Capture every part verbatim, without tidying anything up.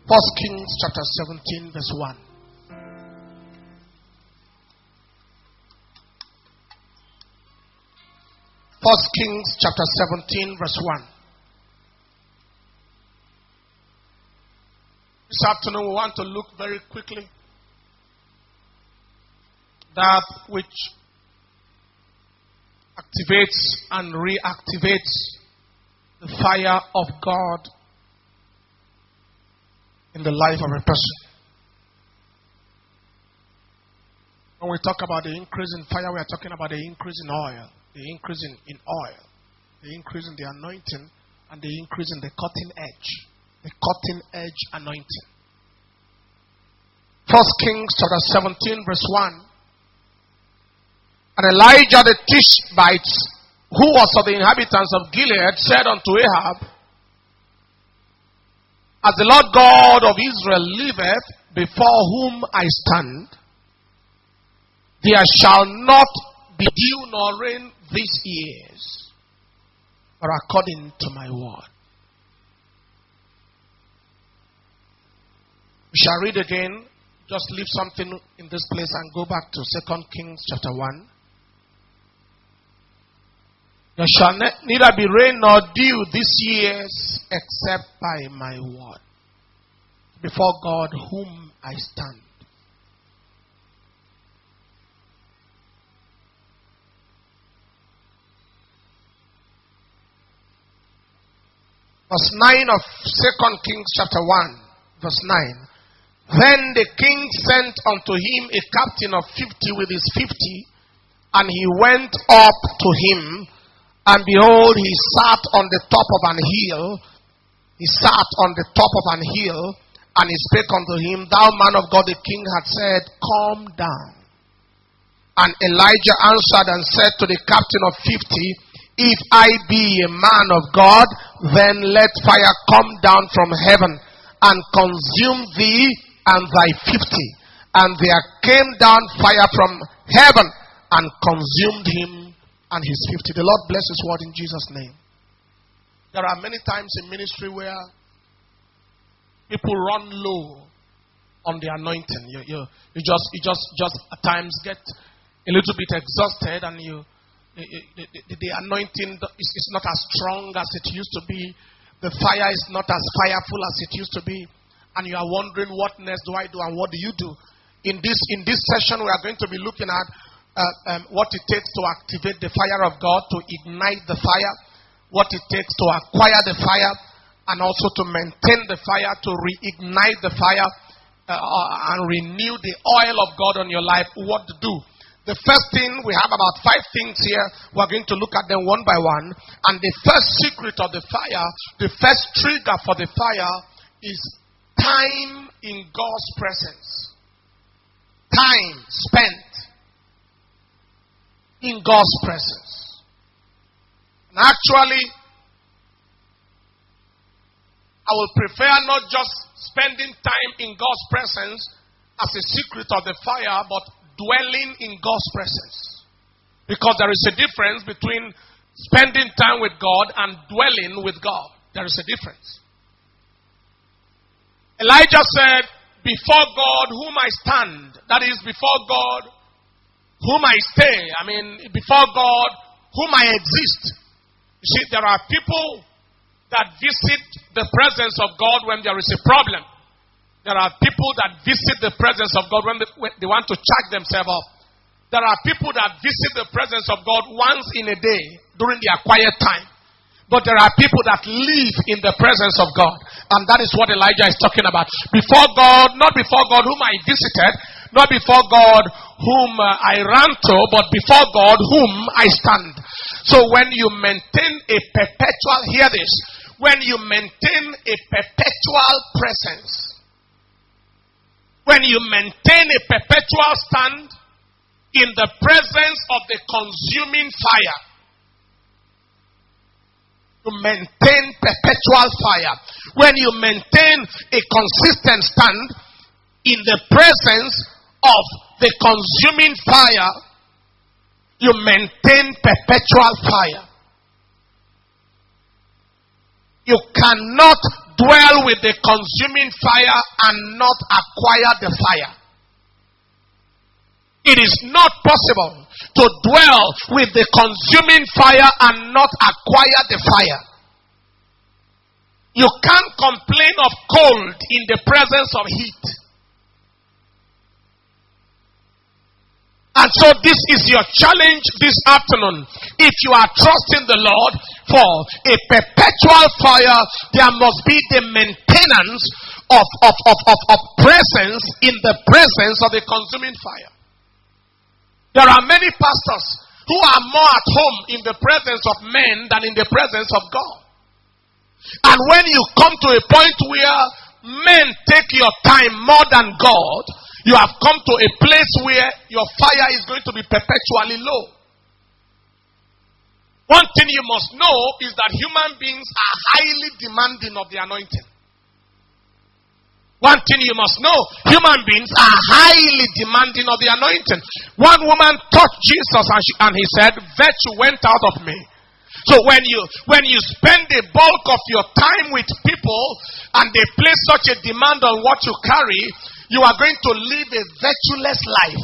First Kings chapter seventeen, verse one. First Kings chapter seventeen, verse one. This afternoon we want to look very quickly that which activates and reactivates the fire of God in the life of a person. When we talk about the increase in fire, we are talking about the increase in oil, the increase in, in oil, the increase in the anointing, and the increase in the cutting edge, the cutting edge anointing. First Kings chapter seventeen, verse one. And Elijah the Tishbite, who was of the inhabitants of Gilead, said unto Ahab, As the Lord God of Israel liveth, before whom I stand, there shall not be dew nor rain these years, but according to my word. We shall read again. Just leave something in this place and go back to Second Kings chapter one. There shall ne- neither be rain nor dew these years except by my word, before God whom I stand. Verse nine of Second Kings chapter one, verse nine. Then the king sent unto him a captain of fifty with his fifty, and he went up to him, and behold, he sat on the top of an hill. He sat on the top of an hill, and he spake unto him, Thou man of God, the king had said, Come down. And Elijah answered and said to the captain of fifty, If I be a man of God, then let fire come down from heaven and consume thee and thy fifty. And there came down fire from heaven and consumed him and his fifty. The Lord bless his word in Jesus' name. There are many times in ministry where people run low on the anointing. You, you, you just, you just, just at times get a little bit exhausted, and you, the, the, the anointing is, is not as strong as it used to be. The fire is not as fireful as it used to be, and you are wondering, what next do I do, and what do you do? In this in this session, we are going to be looking at uh, um, what it takes to activate the fire of God, to ignite the fire, what it takes to acquire the fire, and also to maintain the fire, to reignite the fire, uh, and renew the oil of God on your life. What to do? The first thing, we have about five things here. We're going to look at them one by one. And the first secret of the fire, the first trigger for the fire is time in God's presence. Time spent in God's presence. And actually, I will prefer not just spending time in God's presence as a secret of the fire, but dwelling in God's presence. Because there is a difference between spending time with God and dwelling with God. There is a difference. Elijah said, Before God whom I stand, that is, before God whom I stay, I mean, before God whom I exist. You see, there are people that visit the presence of God when there is a problem. There are people that visit the presence of God when they, when they want to charge themselves up. There are people that visit the presence of God once in a day during their quiet time. But there are people that live in the presence of God. And that is what Elijah is talking about. Before God, not before God whom I visited, not before God whom uh, I ran to, but before God whom I stand. So when you maintain a perpetual, hear this, when you maintain a perpetual presence, when you maintain a perpetual stand in the presence of the consuming fire, you maintain perpetual fire. When you maintain a consistent stand in the presence of the consuming fire, you maintain perpetual fire. You cannot dwell with the consuming fire and not acquire the fire. It is not possible to dwell with the consuming fire and not acquire the fire. You can't complain of cold in the presence of heat. And so this is your challenge this afternoon. If you are trusting the Lord for a perpetual fire, there must be the maintenance of, of, of, of, of presence in the presence of the consuming fire. There are many pastors who are more at home in the presence of men than in the presence of God. And when you come to a point where men take your time more than God, you have come to a place where your fire is going to be perpetually low. One thing you must know is that human beings are highly demanding of the anointing. One thing you must know, human beings are highly demanding of the anointing. One woman touched Jesus and, she, and he said, virtue went out of me. So when you when you spend the bulk of your time with people and they place such a demand on what you carry, you are going to live a virtueless life.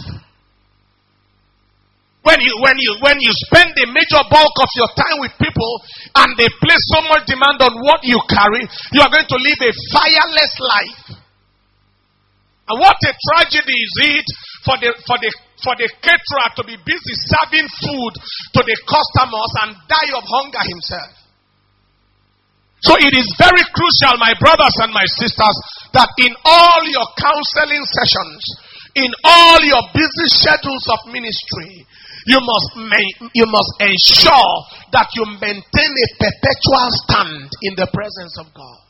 When you when you when you spend the major bulk of your time with people and they place so much demand on what you carry, you are going to live a fireless life. And what a tragedy is it for the for the for the caterer to be busy serving food to the customers and die of hunger himself. So it is very crucial, my brothers and my sisters, that in all your counseling sessions, in all your busy schedules of ministry, you must ma- you must ensure that you maintain a perpetual stand in the presence of God.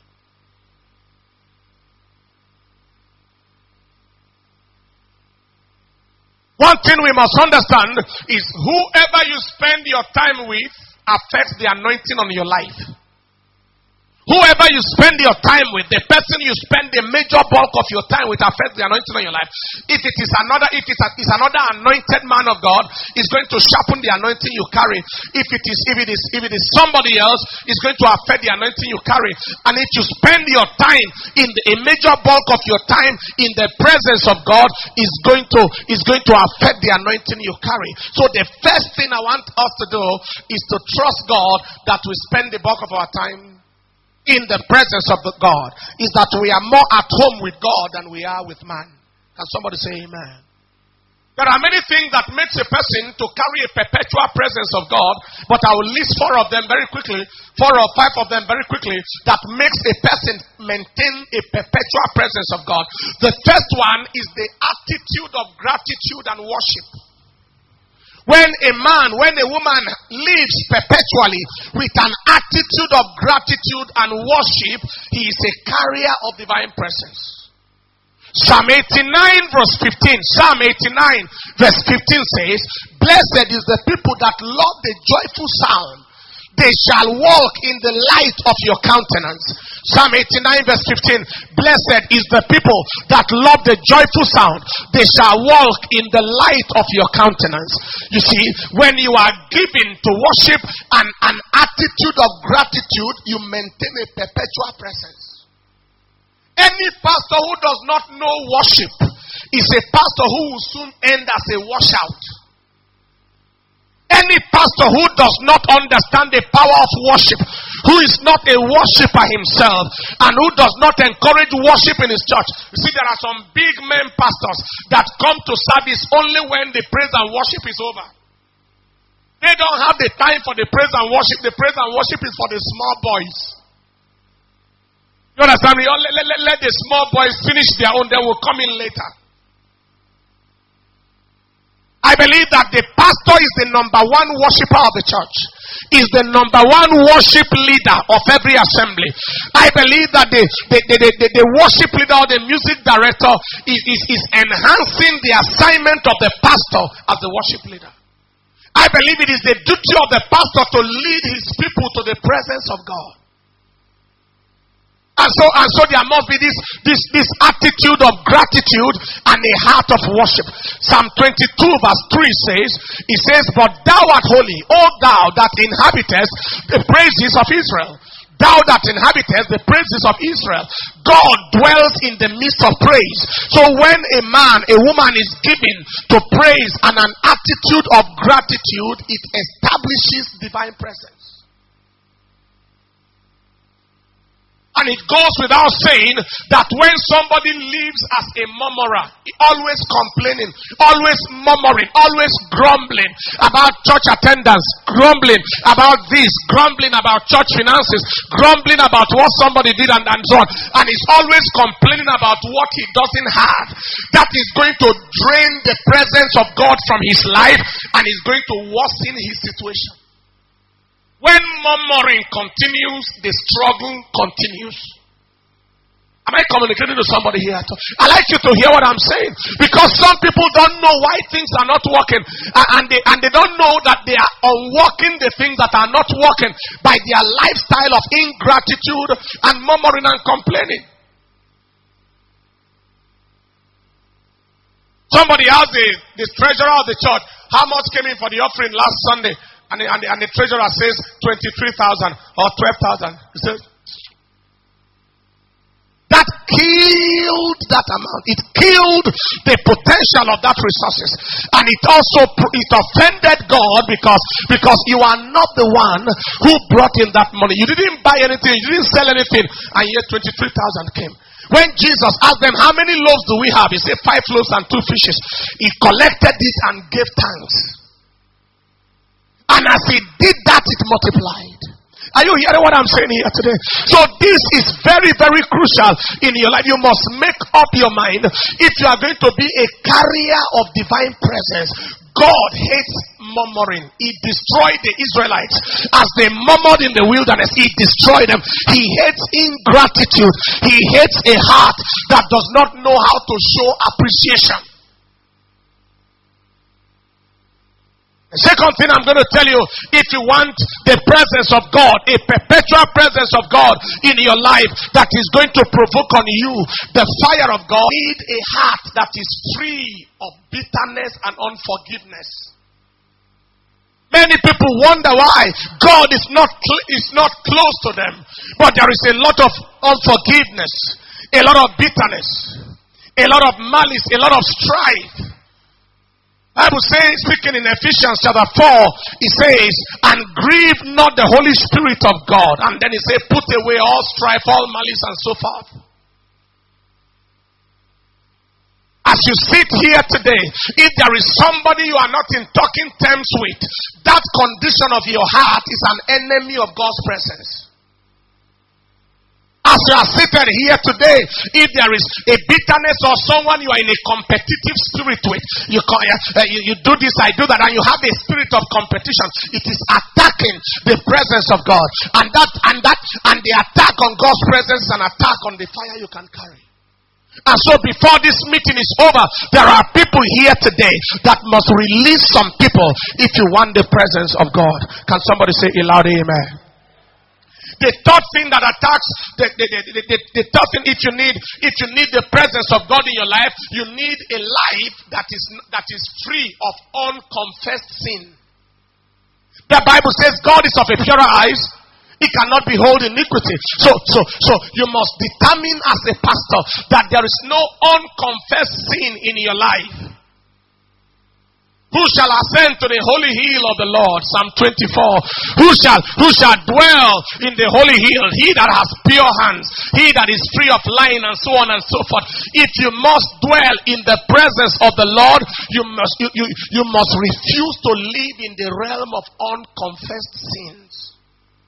One thing we must understand is whoever you spend your time with affects the anointing on your life. Whoever you spend your time with, the person you spend the major bulk of your time with affects the anointing on your life. If it is another, if it is another anointed man of God, it's going to sharpen the anointing you carry. If it is, if it is, if it is somebody else, it's going to affect the anointing you carry. And if you spend your time in the, a major bulk of your time in the presence of God, is going to is going to affect the anointing you carry. So the first thing I want us to do is to trust God that we spend the bulk of our time in the presence of the God, is that we are more at home with God than we are with man. Can somebody say amen? There are many things that makes a person to carry a perpetual presence of God, but I will list four of them very quickly, four or five of them very quickly, that makes a person maintain a perpetual presence of God. The first one is the attitude of gratitude and worship. When a man, when a woman lives perpetually with an attitude of gratitude and worship, he is a carrier of divine presence. Psalm eighty-nine verse fifteen. Psalm eighty-nine verse fifteen says, blessed is the people that love the joyful sound. They shall walk in the light of your countenance. Psalm eighty-nine verse fifteen. Blessed is the people that love the joyful sound. They shall walk in the light of your countenance. You see, when you are given to worship and an attitude of gratitude, you maintain a perpetual presence. Any pastor who does not know worship is a pastor who will soon end as a washout. Any pastor who does not understand the power of worship, who is not a worshiper himself, and who does not encourage worship in his church. You see, there are some big men pastors that come to service only when the praise and worship is over. They don't have the time for the praise and worship. The praise and worship is for the small boys. You understand me? Let, let, let the small boys finish their own, then we'll come in later. I believe that the pastor is the number one worshiper of the church, is the number one worship leader of every assembly. I believe that the, the, the, the, the worship leader or the music director is, is, is enhancing the assignment of the pastor as the worship leader. I believe it is the duty of the pastor to lead his people to the presence of God. And so, and so there must be this, this, this attitude of gratitude and a heart of worship. Psalm twenty-two verse three says, it says, but thou art holy, O thou that inhabitest the praises of Israel. Thou that inhabitest the praises of Israel. God dwells in the midst of praise. So when a man, a woman is given to praise and an attitude of gratitude, it establishes divine presence. And it goes without saying that when somebody lives as a murmurer, always complaining, always murmuring, always grumbling about church attendance, grumbling about this, grumbling about church finances, grumbling about what somebody did and, and so on, and is always complaining about what he doesn't have, that is going to drain the presence of God from his life and is going to worsen his situation. When murmuring continues, the struggle continues. Am I communicating to somebody here? I like you to hear what I'm saying. Because some people don't know why things are not working. And they, and they don't know that they are unworking the things that are not working by their lifestyle of ingratitude and murmuring and complaining. Somebody asked the, the treasurer of the church, how much came in for the offering last Sunday? And the, and, the, and the treasurer says twenty-three thousand or twelve thousand. He says, that killed that amount. It killed the potential of that resources. And it also, it offended God because, because you are not the one who brought in that money. You didn't buy anything. You didn't sell anything. And yet twenty-three thousand came. When Jesus asked them, how many loaves do we have? He said, five loaves and two fishes. He collected it and gave thanks. And as he did that, it multiplied. Are you hearing what I'm saying here today? So this is very, very crucial in your life. You must make up your mind if you are going to be a carrier of divine presence. God hates murmuring. He destroyed the Israelites. As they murmured in the wilderness, he destroyed them. He hates ingratitude. He hates a heart that does not know how to show appreciation. The second thing I'm going to tell you, if you want the presence of God, a perpetual presence of God in your life that is going to provoke on you the fire of God, you need a heart that is free of bitterness and unforgiveness. Many people wonder why God is not, is not close to them, but there is a lot of unforgiveness, a lot of bitterness, a lot of malice, a lot of strife. Bible says, speaking in Ephesians chapter four, it says, and grieve not the Holy Spirit of God. And then it says, put away all strife, all malice, and so forth. As you sit here today, if there is somebody you are not in talking terms with, that condition of your heart is an enemy of God's presence. As you are seated here today, if there is a bitterness or someone you are in a competitive spirit with, you, uh, you, you do this, I do that, and you have a spirit of competition, it is attacking the presence of God. And that, and that, and the attack on God's presence is an attack on the fire you can carry. And so before this meeting is over, there are people here today that must release some people if you want the presence of God. Can somebody say a loud amen? The third thing that attacks, the, the, the, the, the third thing, if you need, if you need the presence of God in your life, you need a life that is, that is free of unconfessed sin. The Bible says God is of a purer eyes. He cannot behold iniquity. So, so, so you must determine as a pastor that there is no unconfessed sin in your life. Who shall ascend to the holy hill of the Lord? Psalm twenty-four. Who shall, who shall dwell in the holy hill? He that has pure hands. He that is free of lying, and so on and so forth. If you must dwell in the presence of the Lord, you must, you, you, you must refuse to live in the realm of unconfessed sins.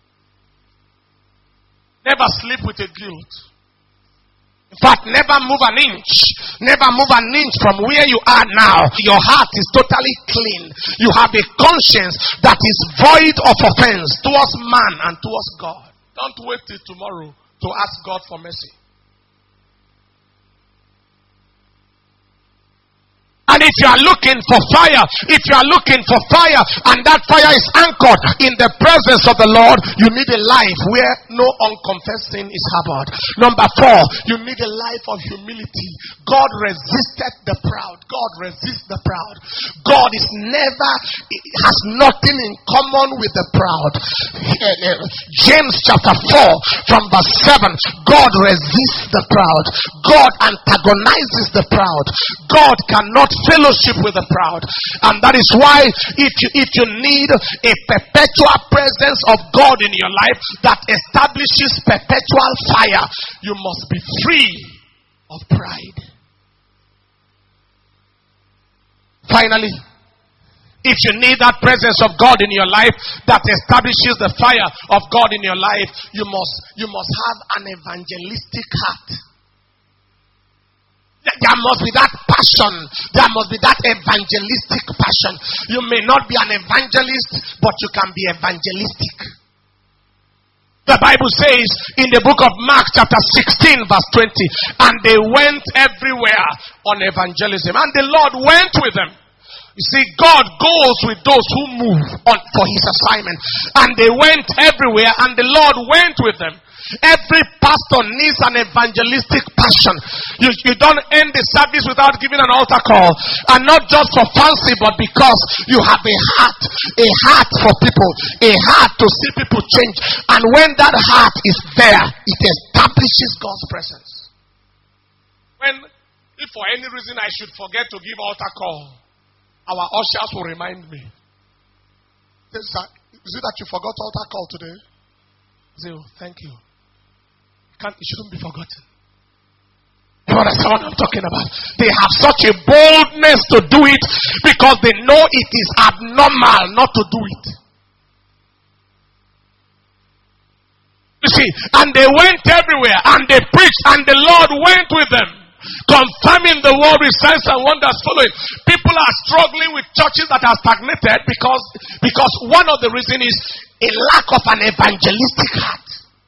Never sleep with a guilt. In fact, never move an inch. Never move an inch from where you are now. Your heart is totally clean. You have a conscience that is void of offense towards man and towards God. Don't wait till tomorrow to ask God for mercy. And if you are looking for fire, if you are looking for fire, and that fire is anchored in the presence of the Lord, you need a life where no unconfessed sin is harbored. Number four, you need a life of humility. God resisted the proud. God resists the proud. God is never, has nothing in common with the proud. James chapter four from verse seven, God resists the proud. God antagonizes the proud. God cannot fellowship with the proud. And that is why if you if you need a perpetual presence of God in your life that establishes perpetual fire, you must be free of pride. Finally, if you need that presence of God in your life that establishes the fire of God in your life, you must you must have an evangelistic heart. There must be that passion. There must be that evangelistic passion. You may not be an evangelist, but you can be evangelistic. The Bible says in the book of Mark chapter sixteen verse twenty, and they went everywhere on evangelism, and the Lord went with them. You see, God goes with those who move on for his assignment. And they went everywhere, and the Lord went with them. Every pastor needs an evangelistic passion. You, you don't end the service without giving an altar call. And not just for fancy, but because you have a heart, a heart for people, a heart to see people change. And when that heart is there, it establishes God's presence. When, if for any reason I should forget to give altar call, our ushers will remind me. Is it that you forgot altar call today? I say, oh, thank you. Can't, it shouldn't be forgotten. You understand what I'm talking about? They have such a boldness to do it because they know it is abnormal not to do it. You see, and they went everywhere and they preached, and the Lord went with them, confirming the word with signs and wonders following. People are struggling with churches that are stagnated because, because one of the reasons is a lack of an evangelistic heart.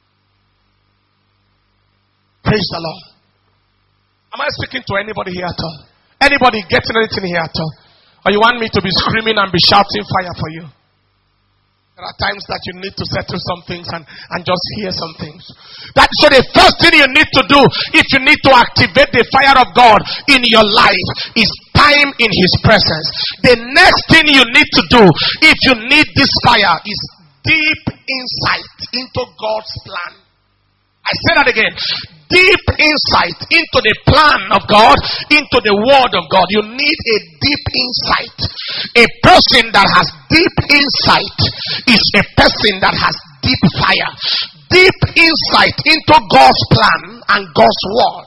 Praise the Lord. Am I speaking to anybody here at all? Anybody getting anything here at all? Or you want me to be screaming and be shouting fire for you? There are times that you need to settle some things and, and just hear some things. That, so the first thing you need to do, if you need to activate the fire of God in your life, is time in his presence. The next thing you need to do, if you need this fire, is deep insight into God's plan. I say that again. Deep insight into the plan of God, into the word of God. You need a deep insight. A person that has deep insight is a person that has deep fire. Deep insight into God's plan and God's word.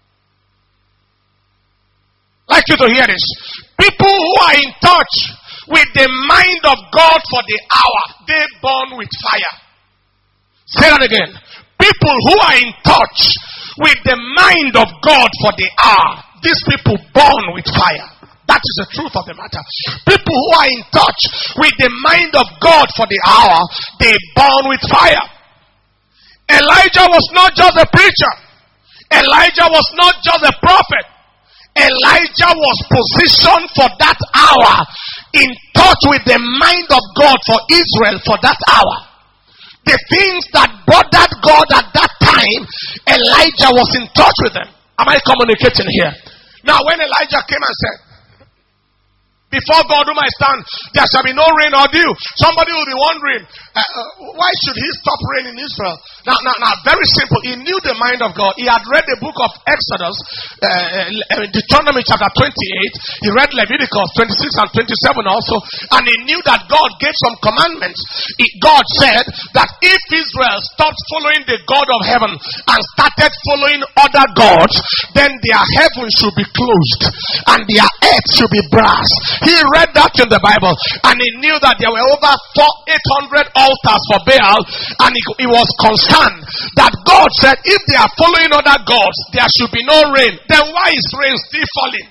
I'd like you to hear this. People who are in touch with the mind of God for the hour, they burn with fire. Say that again. People who are in touch with the mind of God for the hour, these people burn with fire. That is the truth of the matter. People who are in touch with the mind of God for the hour, they burn with fire. Elijah was not just a preacher. Elijah was not just a prophet. Elijah was positioned for that hour, in touch with the mind of God for Israel for that hour. The things that bothered God at that time, Elijah was in touch with them. Am I communicating here? Now, when Elijah came and said, before God whom I stand, there shall be no rain or dew. Somebody will be wondering, uh, uh, why should he stop rain in Israel? Now, now, now, very simple. He knew the mind of God. He had read the book of Exodus, uh, Deuteronomy chapter twenty-eight. He read Leviticus twenty-six and twenty-seven also. And he knew that God gave some commandments. He, God said that if Israel stopped following the God of heaven and started following other gods, then their heaven should be closed and their earth should be brass. He read that in the Bible, and he knew that there were over four, eight hundred altars for Baal, and he, he was concerned that God said, if they are following other gods, there should be no rain. Then why is rain still falling?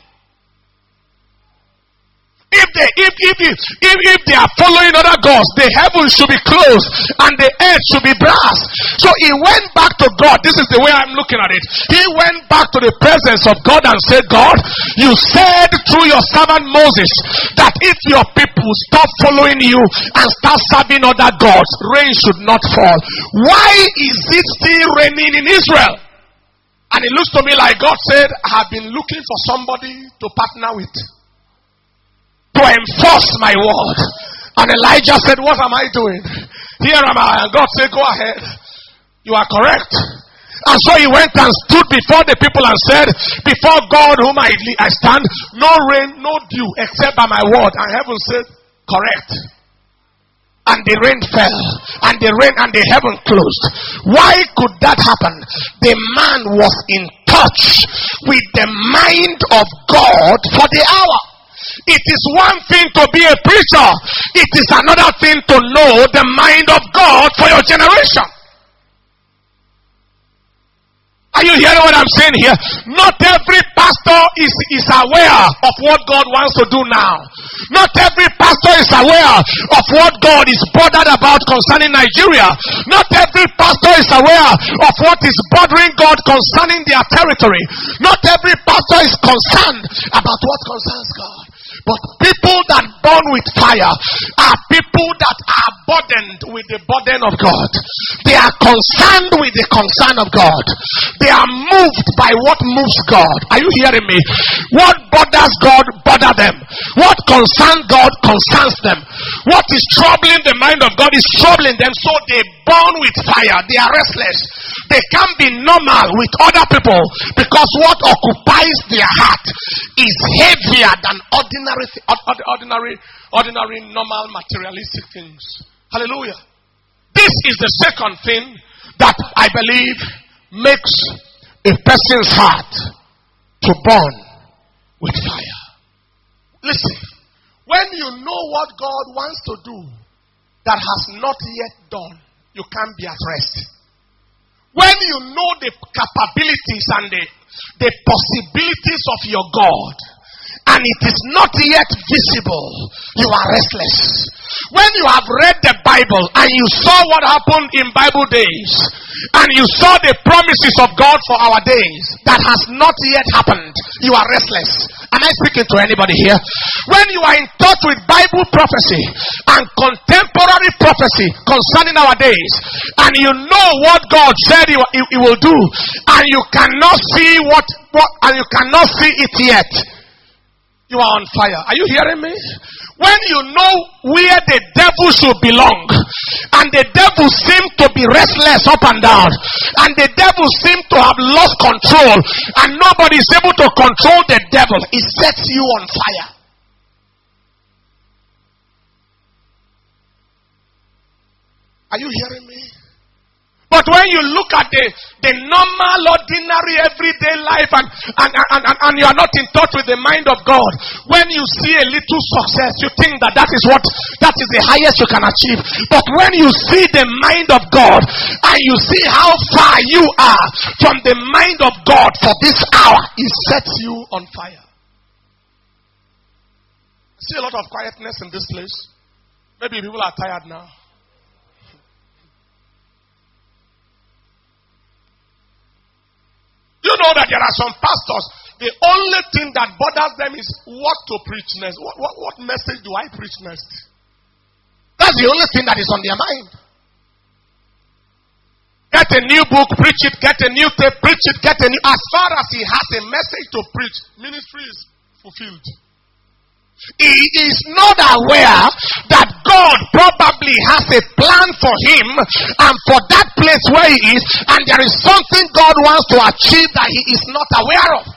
If they, if, if, if, if they are following other gods, the heavens should be closed and the earth should be brass. So he went back to God. This is the way I'm looking at it. He went back to the presence of God and said, God, you said through your servant Moses that if your people stop following you and start serving other gods, rain should not fall. Why is it still raining in Israel? And it looks to me like God said, I have been looking for somebody to partner with, to enforce my word. And Elijah said, what am I doing? Here am I. And God said, go ahead. You are correct. And so he went and stood before the people and said, before God whom I, I stand, no rain, no dew, except by my word. And heaven said, correct. And the rain fell, and the rain and the heaven closed. Why could that happen? The man was in touch with the mind of God for the hour. It is one thing to be a preacher. It is another thing to know the mind of God for your generation. Are you hearing what I'm saying here? Not every pastor is, is aware of what God wants to do now. Not every pastor is aware of what God is bothered about concerning Nigeria. Not every pastor is aware of what is bothering God concerning their territory. Not every pastor is concerned about what concerns God. But people that burn with fire are people that are burdened with the burden of God. They are concerned with the concern of God. They are moved by what moves God. Are you hearing me? What bothers God bother them. What concerns God concerns them. What is troubling the mind of God is troubling them, so they burn with fire. They are restless. They can't be normal with other people because what occupies their heart is heavier than ordinary, ordinary, ordinary, normal, materialistic things. Hallelujah. This is the second thing that I believe makes a person's heart to burn with fire. Listen, when you know what God wants to do that has not yet done, you can't be at rest. When you know the capabilities and the, the possibilities of your God, and it is not yet visible, you are restless. When you have read the Bible and you saw what happened in Bible days, and you saw the promises of God for our days that has not yet happened, you are restless. Am I speaking to anybody here? When you are in touch with Bible prophecy and contemporary prophecy concerning our days, and you know what God said he, he, he will do, and you cannot see what, what and you cannot see it yet, you are on fire. Are you hearing me? When you know where the devil should belong, and the devil seems to be restless up and down, and the devil seems to have lost control, and nobody is able to control the devil, it sets you on fire. Are you hearing me? But when you look at the, the normal, ordinary, everyday life and, and, and, and, and you are not in touch with the mind of God, when you see a little success, you think that that is what, that is the highest you can achieve. But when you see the mind of God and you see how far you are from the mind of God for this hour, it sets you on fire. I see a lot of quietness in this place. Maybe people are tired now. You know that there are some pastors, the only thing that bothers them is what to preach next. What, what, what message do I preach next? That's the only thing that is on their mind. Get a new book, preach it. Get a new tape, preach it. Get a new... As far as he has a message to preach, ministry is fulfilled. He is not aware that God probably has a plan for him and for that place where he is, and there is something God wants to achieve that he is not aware of.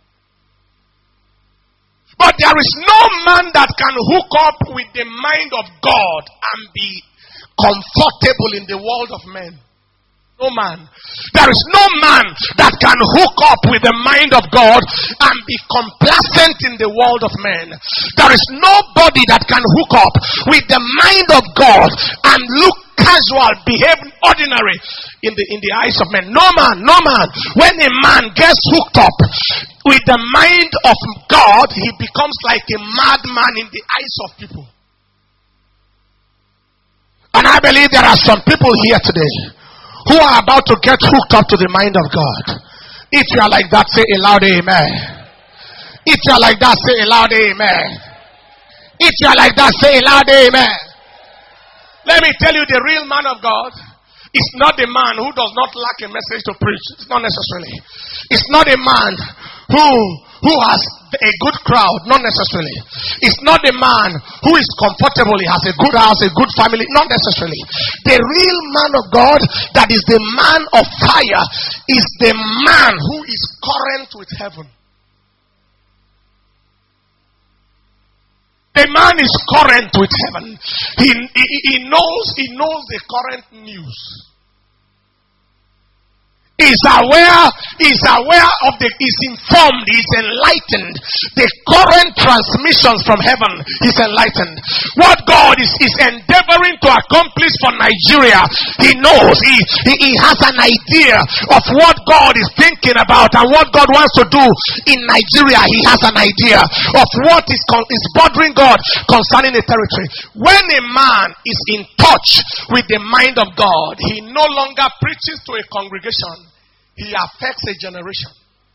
But there is no man that can hook up with the mind of God and be comfortable in the world of men. No man. There is no man that can hook up with the mind of God and be complacent in the world of men. There is nobody that can hook up with the mind of God and look casual, behave ordinary in the in the eyes of men. No man, no man. When a man gets hooked up with the mind of God, he becomes like a madman in the eyes of people. And I believe there are some people here today who are about to get hooked up to the mind of God. If you are like that, say a loud amen. If you are like that, say a loud amen. If you are like that, say a loud amen. Let me tell you, the real man of God is not the man who does not lack a message to preach. It's not necessarily. It's not a man who who has a good crowd, not necessarily. It's not the man who is comfortable, he has a good house, a good family, not necessarily. The real man of God, that is the man of fire, is the man who is current with heaven. The man is current with heaven. He, he, he knows he knows the current news. Is aware, is aware of the, is informed, is enlightened. The current transmissions from heaven is enlightened. What God is, is endeavoring to accomplish for Nigeria, he knows, he, he, he has an idea of what God is thinking about and what God wants to do in Nigeria. He has an idea of what is, is bothering God concerning the territory. When a man is in touch with the mind of God, he no longer preaches to a congregation. He affects a generation.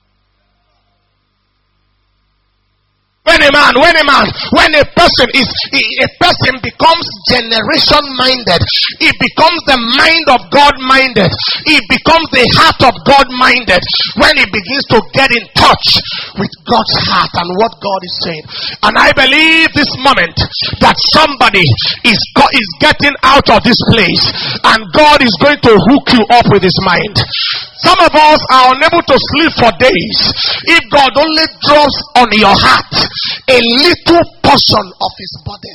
When a man, when a man, when a person is, a person becomes generation minded, it becomes the mind of God minded, it becomes the heart of God minded, when he begins to get in touch with God's heart and what God is saying. And I believe this moment that somebody is, is getting out of this place and God is going to hook you up with his mind. Some of us are unable to sleep for days if God only drops on your heart a little portion of his burden.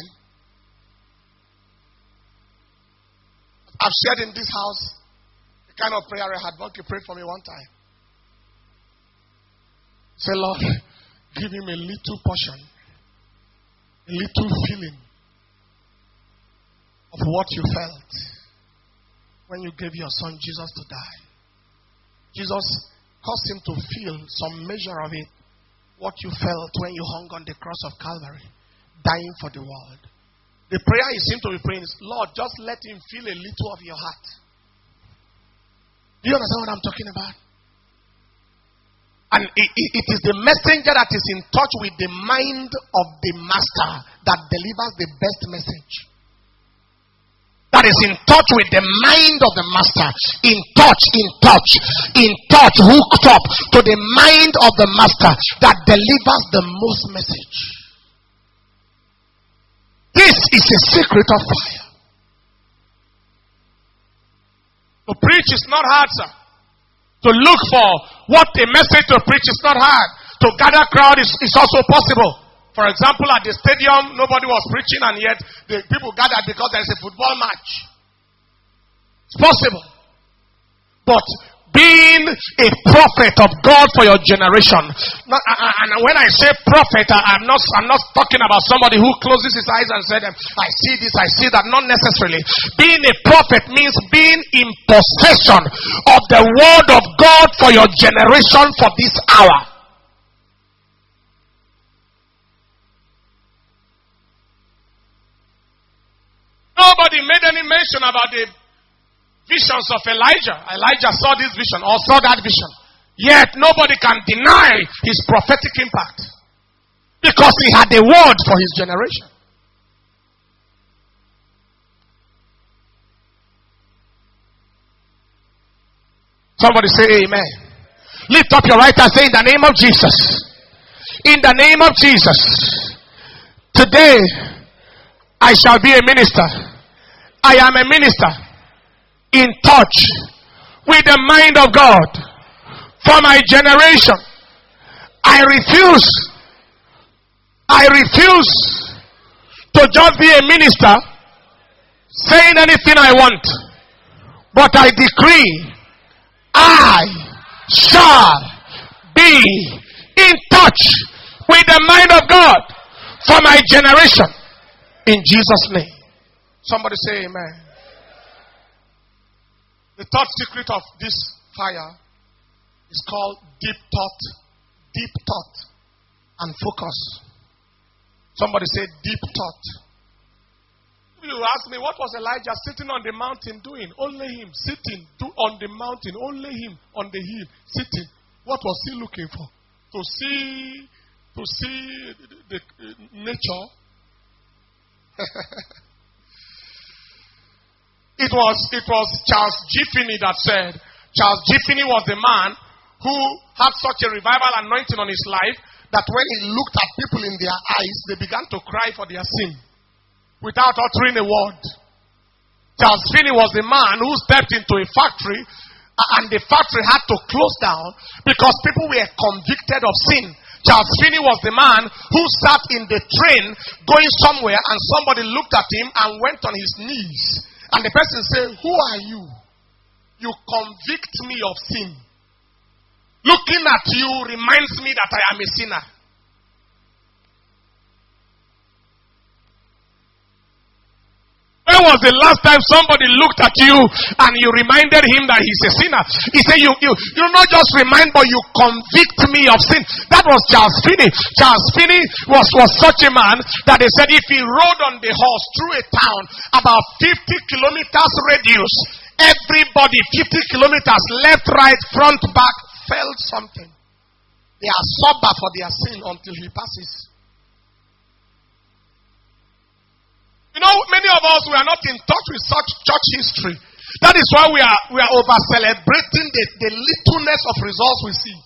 I've shared in this house the kind of prayer I had. Bunky prayed for me one time. Say, Lord, give him a little portion, a little feeling of what you felt when you gave your son Jesus to die. Jesus caused him to feel some measure of it, what you felt when you hung on the cross of Calvary, dying for the world. The prayer he seemed to be praying is, Lord, just let him feel a little of your heart. Do you understand what I'm talking about? And it, it, it is the messenger that is in touch with the mind of the master that delivers the best message. That is in touch with the mind of the master. In touch, in touch, in touch, hooked up to the mind of the master that delivers the most message. This is a secret of fire. To preach is not hard, sir. To look for what a message to preach is not hard. To gather crowd is, is also possible. For example, at the stadium, nobody was preaching and yet the people gathered because there is a football match. It's possible. But being a prophet of God for your generation, not, and when I say prophet, I'm not, I'm not talking about somebody who closes his eyes and says, I see this, I see that. Not necessarily. Being a prophet means being in possession of the word of God for your generation for this hour. Nobody made any mention about the visions of Elijah. Elijah saw this vision or saw that vision. Yet nobody can deny his prophetic impact. Because he had a word for his generation. Somebody say amen. Lift up your right hand, say in the name of Jesus. In the name of Jesus. Today, I shall be a minister. I am a minister in touch with the mind of God for my generation. I refuse, I refuse to just be a minister saying anything I want. But I decree, I shall be in touch with the mind of God for my generation. In Jesus' name. Somebody say amen. The third secret of this fire is called deep thought. Deep thought and focus. Somebody say deep thought You ask me, what was Elijah sitting on the mountain doing? Only him. Sitting do, on the mountain. Only him on the hill. Sitting. What was he looking for? To see, to see the, the, the nature. it was, it was Charles G. Finney that said, Charles G. Finney was the man who had such a revival anointing on his life that when he looked at people in their eyes, they began to cry for their sin without uttering a word. Charles Finney was the man who stepped into a factory and the factory had to close down because people were convicted of sin. Charles Finney was the man who sat in the train going somewhere and somebody looked at him and went on his knees. And the person said, "Who are you? You convict me of sin. Looking at you reminds me that I am a sinner." When was the last time somebody looked at you and you reminded him that he's a sinner? He said, you, you, you not just remind, but you convict me of sin. That was Charles Finney. Charles Finney was, was such a man that they said if he rode on the horse through a town about fifty kilometers radius, everybody fifty kilometers left, right, front, back felt something. They are sober for their sin until he passes. You know, many of us, we are not in touch with such church history. That is why we are we are over celebrating the, the littleness of results we see.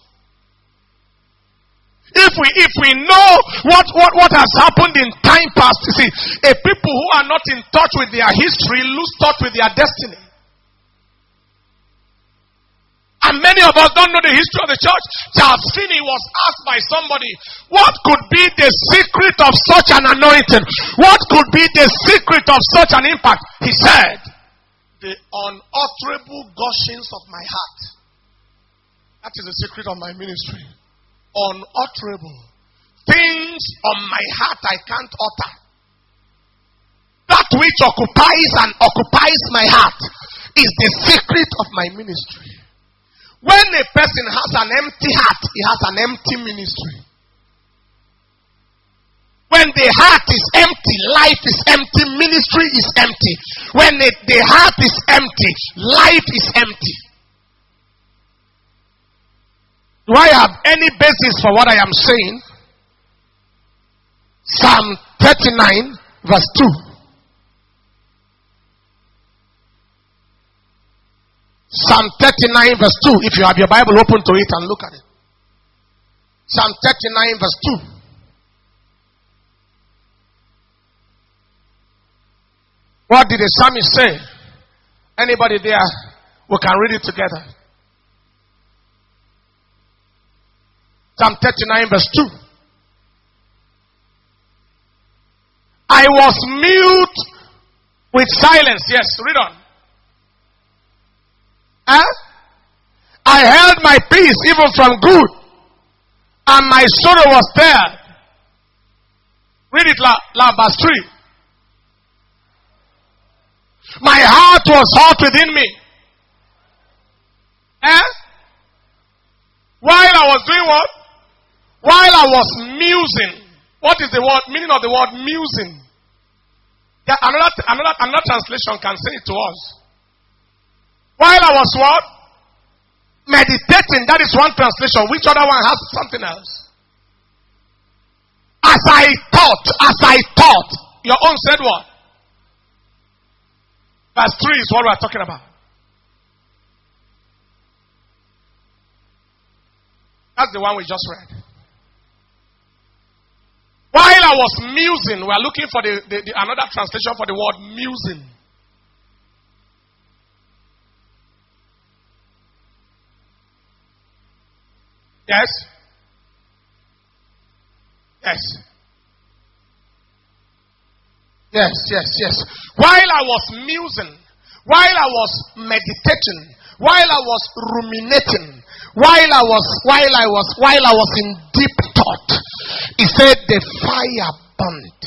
If we if we know what, what, what has happened in time past, you see, a people who are not in touch with their history lose touch with their destiny. And many of us don't know the history of the church. Charles Finney was asked by somebody, what could be the secret of such an anointing? What could be the secret of such an impact? He said, the unutterable gushings of my heart. That is the secret of my ministry. Unutterable. Things on my heart I can't utter. That which occupies and occupies my heart is the secret of my ministry. When a person has an empty heart, he has an empty ministry. When the heart is empty, life is empty, ministry is empty. When it, the heart is empty, life is empty. Do I have any basis for what I am saying? Psalm thirty-nine, verse two. Psalm thirty-nine, verse two. If you have your Bible, open to it and look at it. Psalm thirty-nine, verse two. What did the psalmist say? Anybody there? We can read it together. Psalm thirty-nine, verse two. I was mute with silence. Yes, read on. Huh? I held my peace even from good, and my sorrow was there. Read it loud, loud, verse three. My heart was hot within me. Eh? While I was doing what? While I was musing. What is the word, meaning of the word musing? Yeah, another, another, another translation can say it to us. While I was what? Meditating. That is one translation. Which other one has something else? As I thought. As I thought. Your own said what? Verse three is what we are talking about. That's the one we just read. While I was musing, we are looking for the, the, the another translation for the word musing. Yes? Yes. Yes, yes, yes. While I was musing, while I was meditating, while I was ruminating, while I was, while I was, while I was in deep thought, he said the fire burned.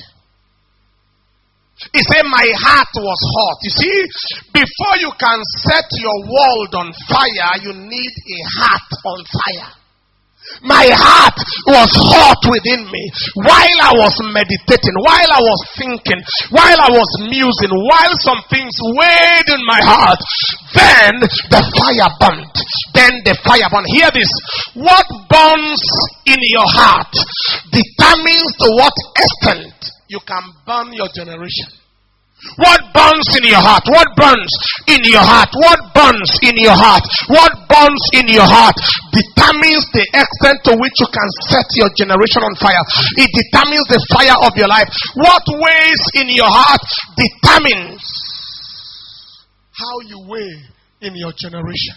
He said my heart was hot. You see, before you can set your world on fire, you need a heart on fire. My heart was hot within me while I was meditating, while I was thinking, while I was musing, while some things weighed in my heart. Then the fire burned. Then the fire burned. Hear this. What burns in your heart determines to what extent you can burn your generation. What burns in your heart? What burns in your heart? What burns in your heart? What burns in your heart determines the extent to which you can set your generation on fire. It determines the fire of your life. What weighs in your heart determines how you weigh in your generation.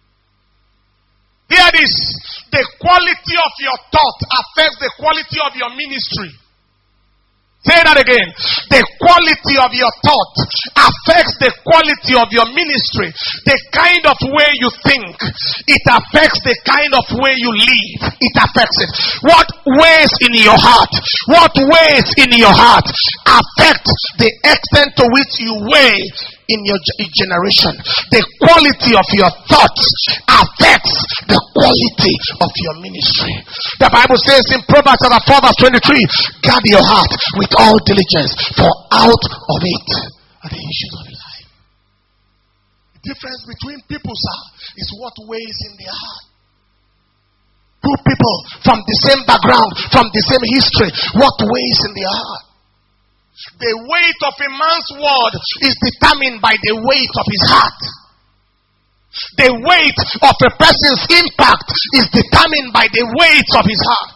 Hear this. The quality of your thought affects the quality of your ministry. Say that again. The quality of your thought affects the quality of your ministry. The kind of way you think, it affects the kind of way you live. It affects it. What weighs in your heart, what weighs in your heart affects the extent to which you weigh in your generation. The quality of your thoughts affects the quality of your ministry. The Bible says in Proverbs chapter four verse twenty-three, guard your heart with all diligence, for out of it are the issues of life. The difference between people, sir, is what weighs in their heart. Two people from the same background, from the same history, what weighs in their heart? The weight of a man's word is determined by the weight of his heart. The weight of a person's impact is determined by the weight of his heart.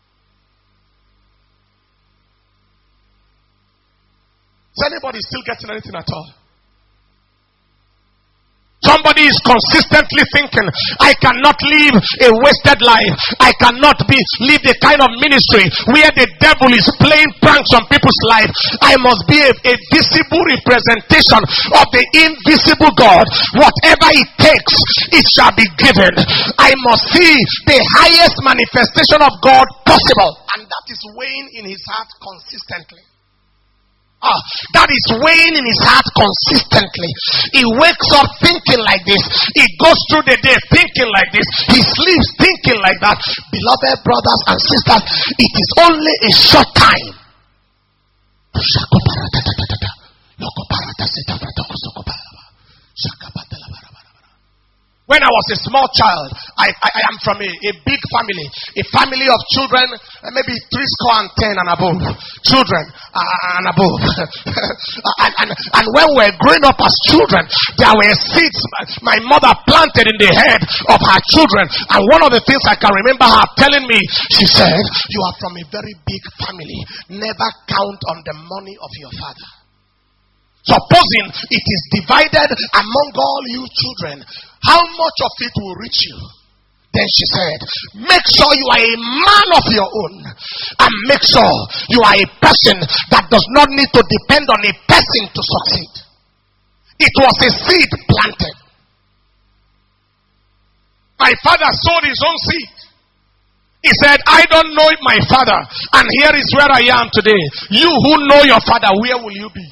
Is anybody still getting anything at all? Somebody is consistently thinking, I cannot live a wasted life. I cannot be live the kind of ministry where the devil is playing pranks on people's life. I must be a, a visible representation of the invisible God. Whatever it takes, it shall be given. I must see the highest manifestation of God possible. And that is weighing in his heart consistently. Ah, that is weighing in his heart consistently. He wakes up thinking like this. He goes through the day thinking like this. He sleeps thinking like that. Beloved brothers and sisters, it is only a short time. When I was a small child, I, I, I am from a, a big family, a family of children, maybe three score and ten and above, children uh, and above. and, and, and when we were growing up as children, there were seeds my mother planted in the head of her children. And one of the things I can remember her telling me, she said, you are from a very big family. Never count on the money of your father. Supposing it is divided among all you children, how much of it will reach you? Then she said, make sure you are a man of your own, and make sure you are a person that does not need to depend on a person to succeed. It was a seed planted. My father sowed his own seed. He said, I don't know my father, and here is where I am today. You who know your father, where will you be?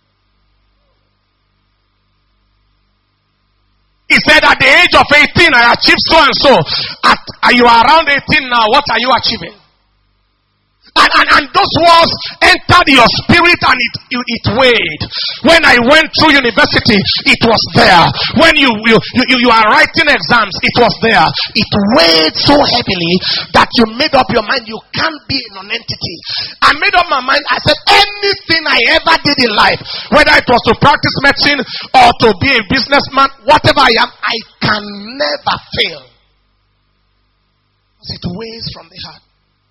He said, at the age of eighteen, I achieved so and so. At, are you around eighteen now? What are you achieving? And, and, and those words entered your spirit and it, it, it weighed. When I went through university, it was there. When you, you, you, you are writing exams, it was there. It weighed so heavily that you made up your mind you can't be a non-entity. I made up my mind. I said, anything I ever did in life, whether it was to practice medicine or to be a businessman, whatever I am, I can never fail. Because it weighs from the heart.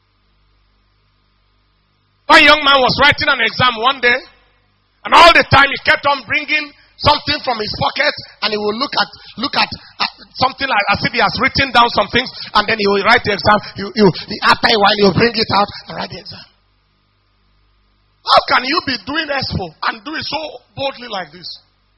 One young man was writing an exam one day, and all the time he kept on bringing something from his pocket, and he will look at look at uh, something like as if he has written down some things, and then he will write the exam. You, you, after a while, he will bring it out and write the exam. How can you be doing expo and do it so boldly like this?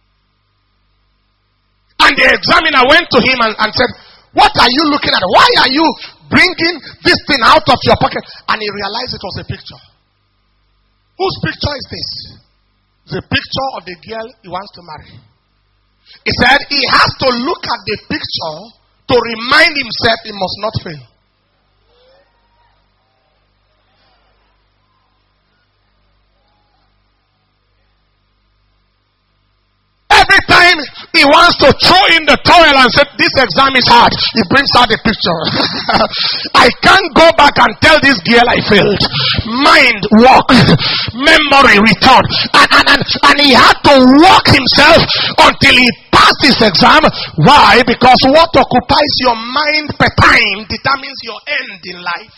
And the examiner went to him and, and said, what are you looking at? Why are you bringing this thing out of your pocket? And he realized it was a picture. Whose picture is this? The picture of the girl he wants to marry. He said he has to look at the picture to remind himself he must not fail. time he wants to throw in the towel and say, this exam is hard, he brings out the picture. I can't go back and tell this girl I failed. Mind walk, memory return. And, and, and, and he had to walk himself until he passed his exam. Why? Because what occupies your mind per time determines your end in life.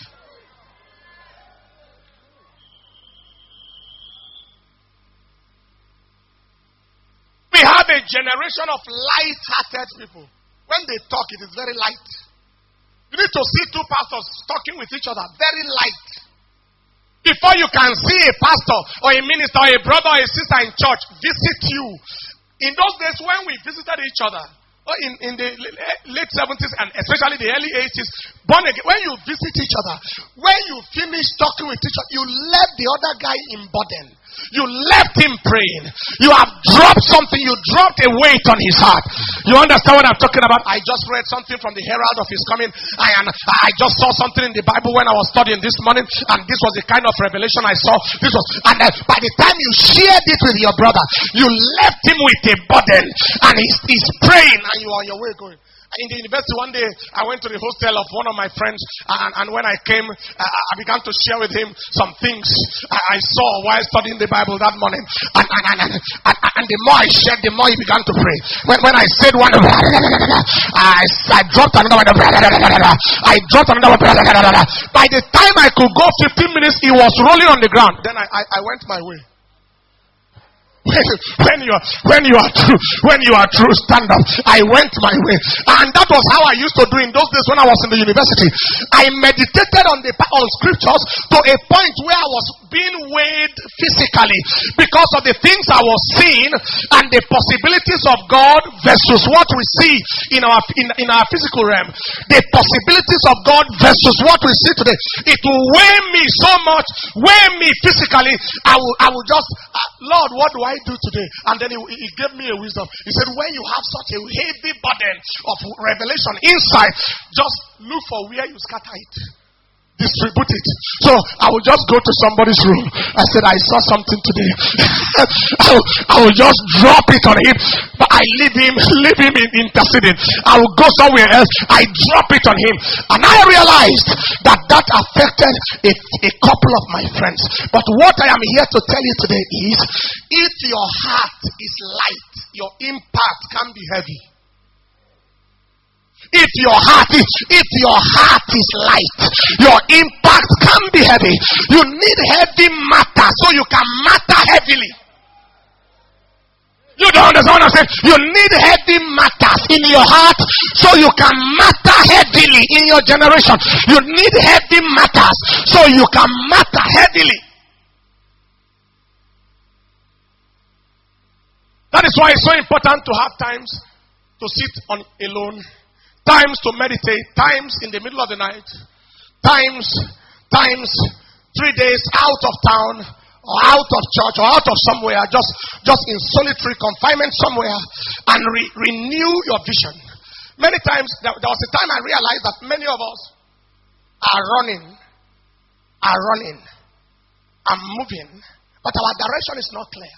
We have a generation of light-hearted people. When they talk, it is very light. You need to see two pastors talking with each other, very light. Before you can see a pastor or a minister or a brother or a sister in church visit you. In those days when we visited each other, or in, in the late seventies and especially the early eighties, born again, when you visit each other, when you finish talking with each other, you left the other guy in burden. You left him praying. You have dropped something. You dropped a weight on his heart. You understand what I'm talking about? I just read something from the herald of his coming. I, and I just saw something in the Bible when I was studying this morning, and this was the kind of revelation I saw. This was, and uh, by the time you shared it with your brother, you left him with a burden, and he's, he's praying, and you are on your way going. In the university one day, I went to the hostel of one of my friends, and, and when I came, uh, I began to share with him some things I, I saw while studying the Bible that morning. And, and, and, and, and, and the more I shared, the more he began to pray. When, when I said one, I, I dropped another one. I dropped another one. By the time I could go fifteen minutes, he was rolling on the ground. Then I, I, I went my way. When, when you are when you are true, when you are true, stand up. I went my way, and that was how I used to do in those days when I was in the university. I meditated on the on scriptures to a point where I was being weighed physically because of the things I was seeing and the possibilities of God versus what we see in our in, in our physical realm. The possibilities of God versus what we see today. It will weigh me so much, weigh me physically. I will I will just uh, Lord, what do I do today? And then he, he gave me a wisdom. He said, when you have such a heavy burden of revelation inside, just look for where you scatter it. Distribute it. So I will just go to somebody's room. I said, I saw something today. I, will, I will just drop it on him. But I leave him, leave him in interceding. I will go somewhere else. I drop it on him. And I realized that that affected a, a couple of my friends. But what I am here to tell you today is, if your heart is light, your impact can be heavy. If your heart is, if your heart is light, your impact can be heavy. You need heavy matter so you can matter heavily. You don't understand what I'm saying? You need heavy matters in your heart so you can matter heavily in your generation. You need heavy matters so you can matter heavily. That is why it's so important to have times to sit on alone. Times to meditate, times in the middle of the night, times, times, three days out of town, or out of church, or out of somewhere, just, just in solitary confinement somewhere, and re- renew your vision. Many times, there, there was a time I realized that many of us are running, are running, and moving, but our direction is not clear.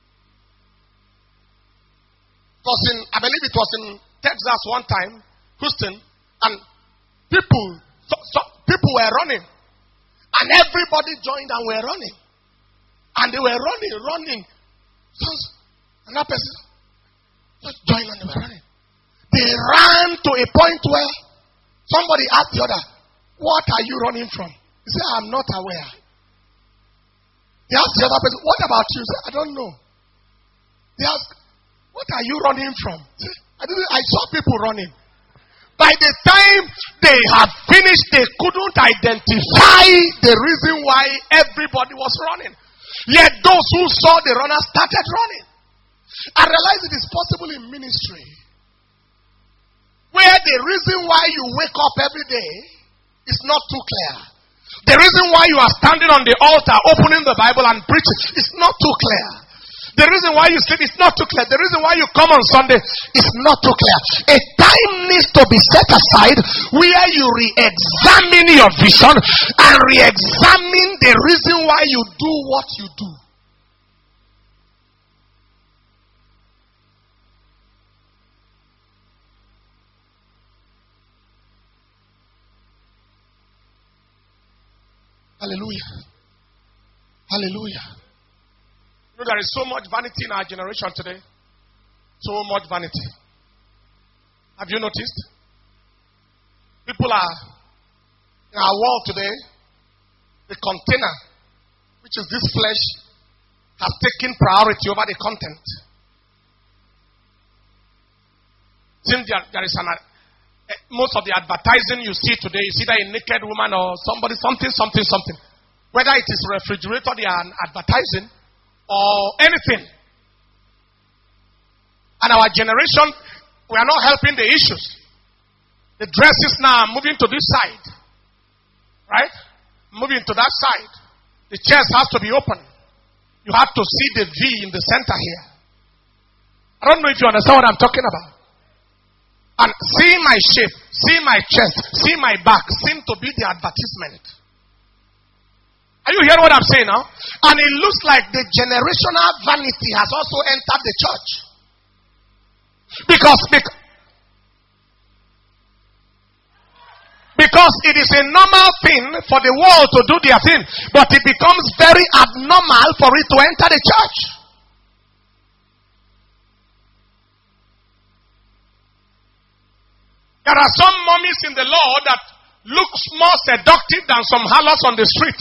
Because in, I believe it was in Texas one time, Houston, and people, so, so people were running, and everybody joined and were running, and they were running, running. So another person just joined and they were running. They ran to a point where somebody asked the other, "What are you running from?" He said, "I'm not aware." They asked the other person, "What about you?" He said, "I don't know." They asked, "What are you running from?" He said, I didn't. I saw people running. By the time they had finished, they couldn't identify the reason why everybody was running. Yet those who saw the runners started running. I realized it is possible in ministry, where the reason why you wake up every day is not too clear. The reason why you are standing on the altar, opening the Bible and preaching is not too clear. The reason why you sleep is not too clear. The reason why you come on Sunday is not too clear. A time needs to be set aside where you re-examine your vision and re-examine the reason why you do what you do. Hallelujah. Hallelujah. You know, there is so much vanity in our generation today. So much vanity. Have you noticed? People are, in our world today, the container, which is this flesh, has taken priority over the content. Since there, there is an, uh, most of the advertising you see today is either a naked woman or somebody, something, something, something. Whether it is refrigerator they are advertising or anything. And our generation, we are not helping the issues. The dresses now are moving to this side. Right? Moving to that side. The chest has to be open. You have to see the V in the center here. I don't know if you understand what I'm talking about. And see my shape, see my chest, see my back seem to be the advertisement. Are you hearing what I'm saying now? And it looks like the generational vanity has also entered the church. Because, because, because it is a normal thing for the world to do their thing, but it becomes very abnormal for it to enter the church. There are some mummies in the Lord that looks more seductive than some harlots on the street.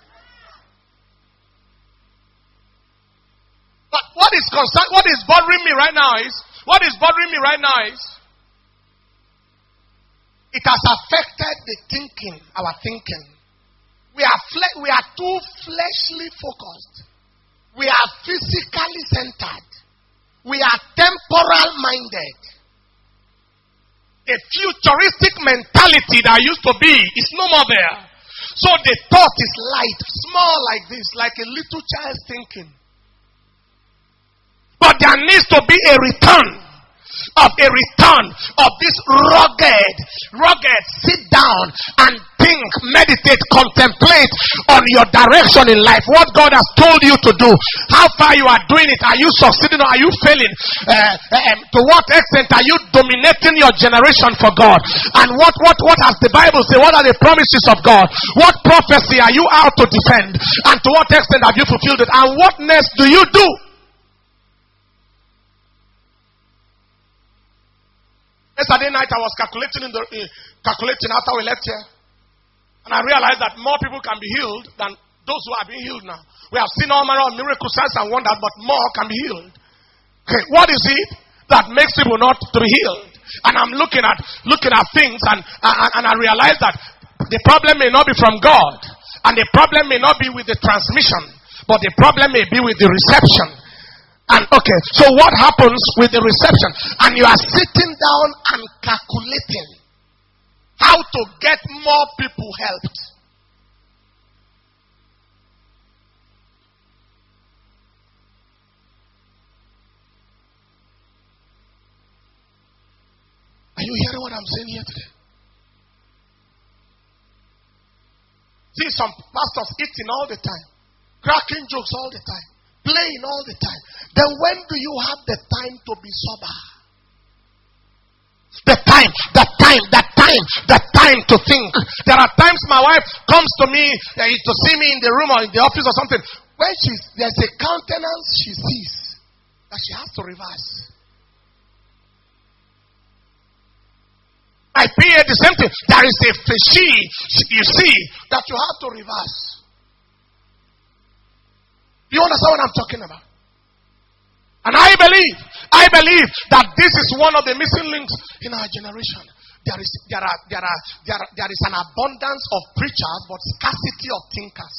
But what is concern, what is bothering me right now is, what is bothering me right now is, it has affected the thinking, our thinking. We are fle- we are too fleshly focused. We are physically centered. We are temporal minded. A futuristic mentality that used to be is no more there. So the thought is light, small like this, like a little child's thinking. But there needs to be a return of a return of this rugged, rugged, sit down and think, meditate, contemplate on your direction in life. What God has told you to do. How far you are doing it. Are you succeeding or are you failing? Uh, um, to what extent are you dominating your generation for God? And what, what, what has the Bible say? What are the promises of God? What prophecy are you out to defend? And to what extent have you fulfilled it? And what next do you do? Yesterday night I was calculating in the uh, calculating after we left here, and I realized that more people can be healed than those who are being healed now. We have seen all manner of miracles, signs, and wonders, but more can be healed. Okay, what is it that makes people not to be healed? And I'm looking at looking at things, and and, and I realize that the problem may not be from God, and the problem may not be with the transmission, but the problem may be with the reception. And okay, so what happens with the reception? And you are sitting down and calculating how to get more people helped. Are you hearing what I'm saying here today? See some pastors eating all the time, cracking jokes all the time, playing all the time. Then when do you have the time to be sober? The time, the time, the time, the time to think. There are times my wife comes to me uh, to see me in the room or in the office or something. When she's, there's a countenance she sees that she has to reverse. I P A the same thing. There is a she you see that you have to reverse. You understand what I'm talking about? And I believe, I believe that this is one of the missing links in our generation. There is, there are, there are, there are, there is an abundance of preachers, but scarcity of thinkers.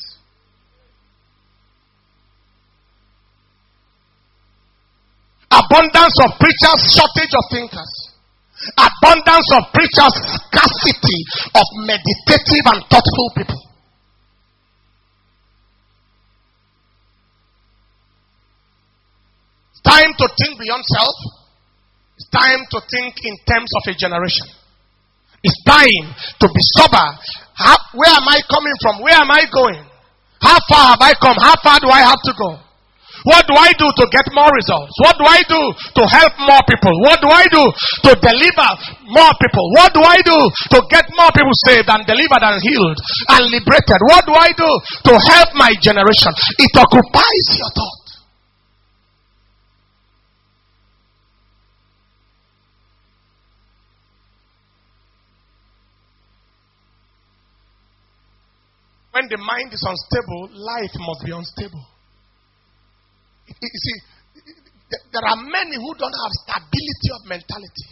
Abundance of preachers, shortage of thinkers. Abundance of preachers, scarcity of meditative and thoughtful people. Time to think beyond self. It's time to think in terms of a generation. It's time to be sober. How, where am I coming from? Where am I going? How far have I come? How far do I have to go? What do I do to get more results? What do I do to help more people? What do I do to deliver more people? What do I do to get more people saved and delivered and healed and liberated? What do I do to help my generation? It occupies your thought. When the mind is unstable, life must be unstable. You see, there are many who don't have stability of mentality.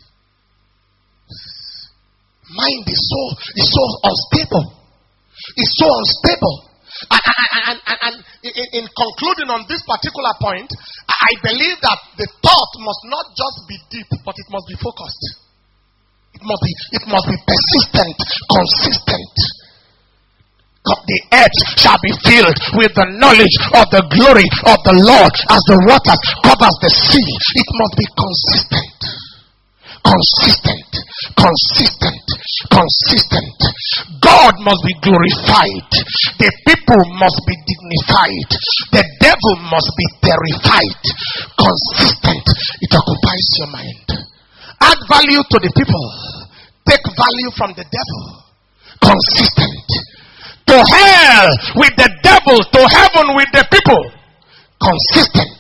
Mind is so is so unstable. It's so unstable. And, and, and, and in, in concluding on this particular point, I believe that the thought must not just be deep, but it must be focused. It must be it must be persistent, consistent. The earth shall be filled with the knowledge of the glory of the Lord as the waters covers the sea. It must be consistent. Consistent. Consistent. Consistent. God must be glorified. The people must be dignified. The devil must be terrified. Consistent. It occupies your mind. Add value to the people. Take value from the devil. Consistent. To hell with the devil, to heaven with the people. Consistent.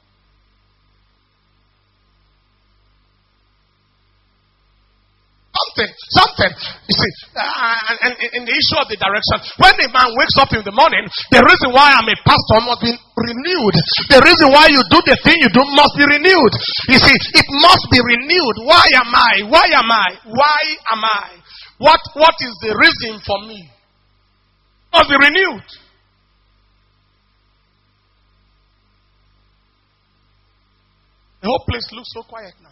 Something, something. You see, uh, and, and in the issue of the direction, when a man wakes up in the morning, the reason why I'm a pastor must be renewed. The reason why you do the thing you do must be renewed. You see, it must be renewed. Why am I? Why am I? Why am I? What, what is the reason for me? Must be renewed. The whole place looks so quiet now.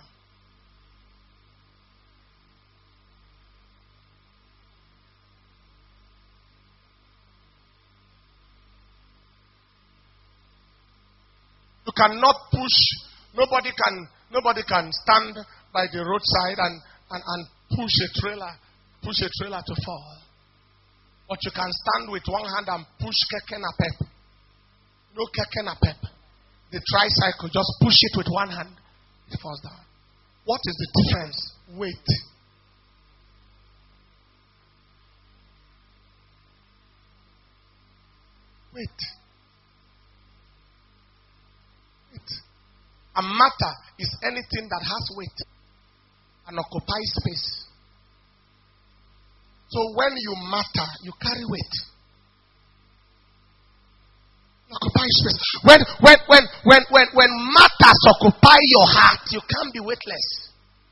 You cannot push. Nobody can. Nobody can stand by the roadside and, and, and push a trailer, push a trailer to fall. But you can stand with one hand and push keke napep. No keke napep. The tricycle, just push it with one hand. It falls down. What is the difference? Weight. Weight. Weight. A matter is anything that has weight and occupies space. So when you matter, you carry weight. Occupy space. When when when when when when matters occupy your heart, you can't be weightless.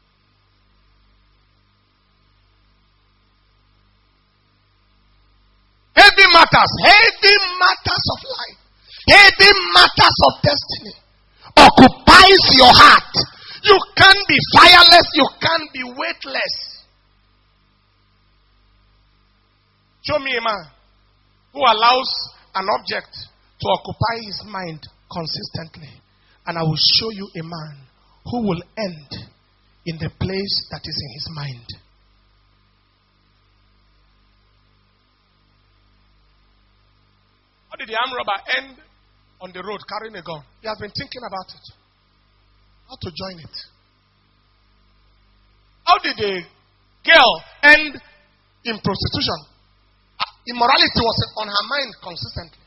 Heavy matters, heavy matters of life, heavy matters of destiny occupies your heart. You can't be fireless, you can't be weightless. Show me a man who allows an object to occupy his mind consistently, and I will show you a man who will end in the place that is in his mind. How did the armed robber end on the road carrying a gun? He has been thinking about it. How to join it. How did the girl end in prostitution? Immorality was on her mind consistently.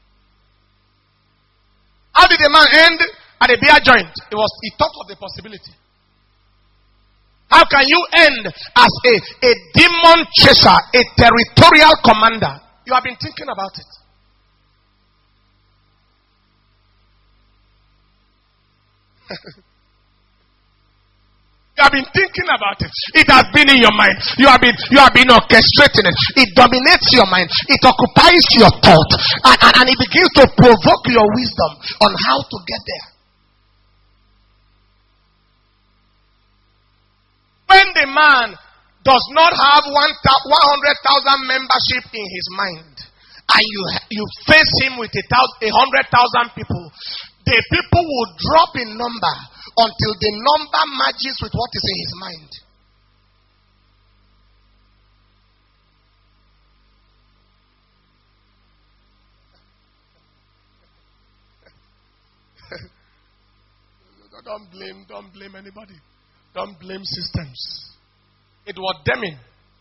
How did the man end at a beer joint? It was he thought of the possibility. How can you end as a, a demon chaser, a territorial commander? You have been thinking about it. You have been thinking about it. It has been in your mind. You have been you have been orchestrating it. It dominates your mind. It occupies your thought. And, and, and it begins to provoke your wisdom on how to get there. When the man does not have one hundred thousand membership in his mind, and you you face him with a thousand, a hundred thousand people, the people will drop in number until the number matches with what is in his mind. don't blame, don't blame anybody. Don't blame systems. It was Deming.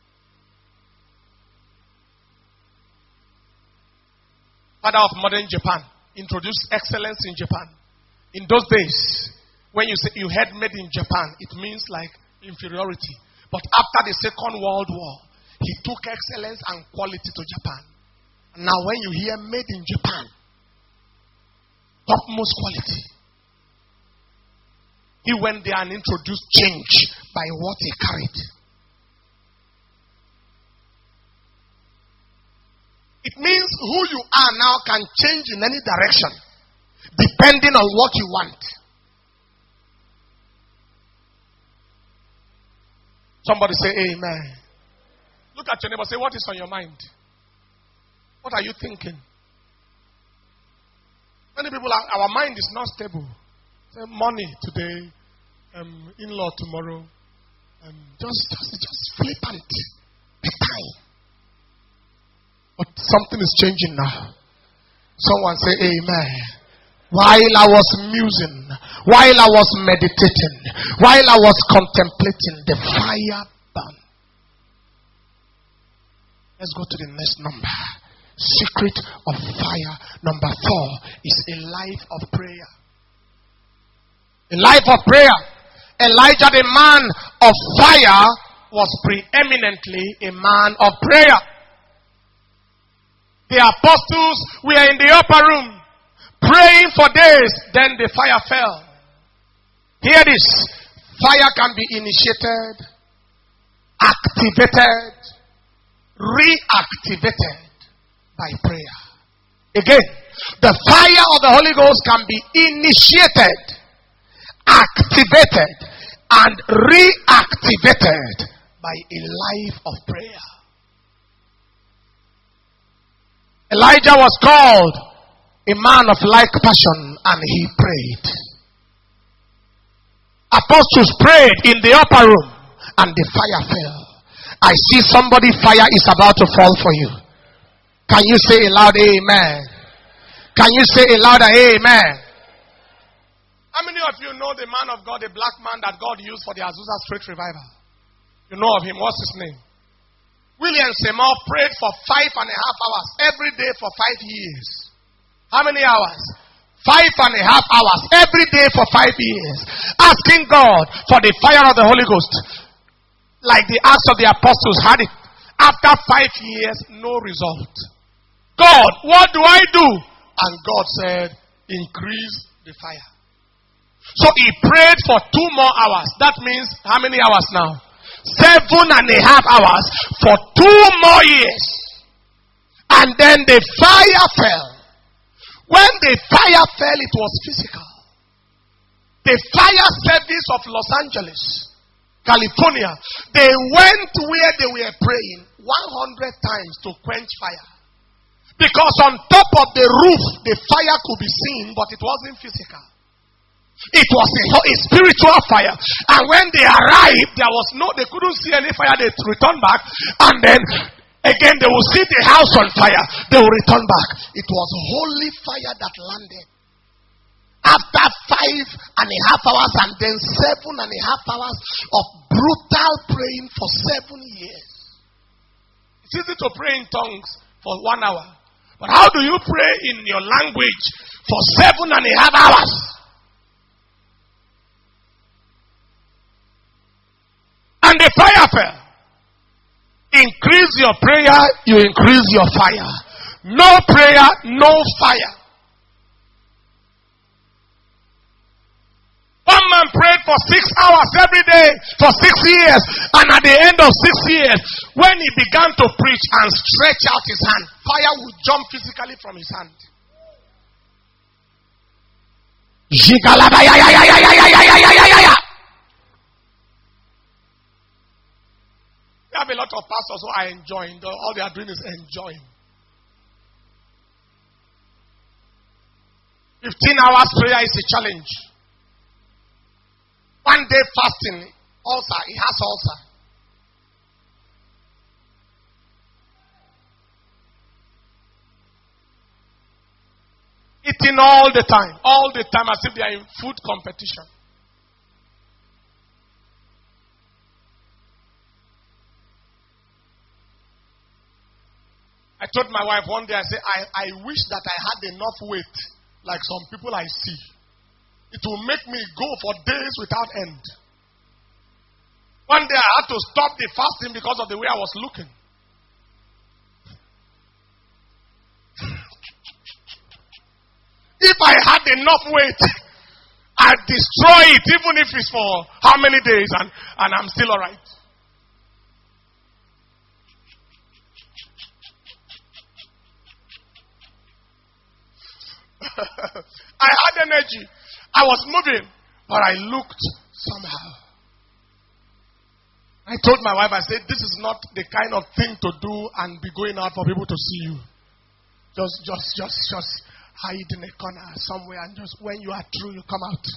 Father of modern Japan. Introduced excellence in Japan. In those days, when you say you had made in Japan, it means like inferiority. But after the Second World War, he took excellence and quality to Japan. And now when you hear made in Japan, topmost quality. He went there and introduced change by what he carried. It means who you are now can change in any direction, depending on what you want. Somebody say amen. Look at your neighbor, say, what is on your mind? What are you thinking? Many people, are, our mind is not stable. Say, money today, um, in-law tomorrow. Um, just, just, just flippant. The time. But something is changing now. Someone say amen. While I was musing, while I was meditating, while I was contemplating, the fire burned. Let's go to the next number. Secret of fire. Number four is a life of prayer. A life of prayer. Elijah, the man of fire, was preeminently a man of prayer. The apostles were in the upper room praying for days, then the fire fell. Hear this. Fire can be initiated, activated, reactivated by prayer. Again, the fire of the Holy Ghost can be initiated, activated, and reactivated by a life of prayer. Elijah was called a man of like passion, and he prayed. Apostles prayed in the upper room, and the fire fell. I see somebody, fire is about to fall for you. Can you say a loud amen? Can you say a louder amen? How many of you know the man of God, the black man that God used for the Azusa Street revival? You know of him. What's his name? William Seymour prayed for five and a half hours every day for five years. How many hours? Five and a half hours every day for five years. Asking God for the fire of the Holy Ghost. Like the Acts of the Apostles had it. After five years, no result. God, what do I do? And God said, increase the fire. So he prayed for two more hours. That means how many hours now? Seven and a half hours for two more years. And then the fire fell. When the fire fell, it was physical. The fire service of Los Angeles, California, they went where they were praying one hundred times to quench fire. Because on top of the roof, the fire could be seen, but it wasn't physical. It was a, a spiritual fire. And when they arrived, there was no, they couldn't see any fire. They returned back. And then, again, they will see the house on fire. They will return back. It was holy fire that landed. After five and a half hours and then seven and a half hours of brutal praying for seven years. It's easy to pray in tongues for one hour. But how do you pray in your language for seven and a half hours? And the fire fell. Increase your prayer, you increase your fire. No prayer, no fire. One man prayed for six hours every day for six years. And at the end of six years, when he began to preach and stretch out his hand, fire would jump physically from his hand. We have a lot of pastors who are enjoying. All they are doing is enjoying. Fifteen hours prayer is a challenge. One day fasting, ulcer, he has ulcer. Eating all the time, all the time as if they are in food competition. I told my wife one day, I said, I, I wish that I had enough weight like some people I see. It will make me go for days without end. One day I had to stop the fasting because of the way I was looking. If I had enough weight, I'd destroy it, even if it's for how many days, and, and I'm still alright. I had energy. I was moving, but I looked somehow. I told my wife, I said, this is not the kind of thing to do and be going out for people to see you. Just, just, just, just hide in a corner somewhere, and just when you are through, you come out.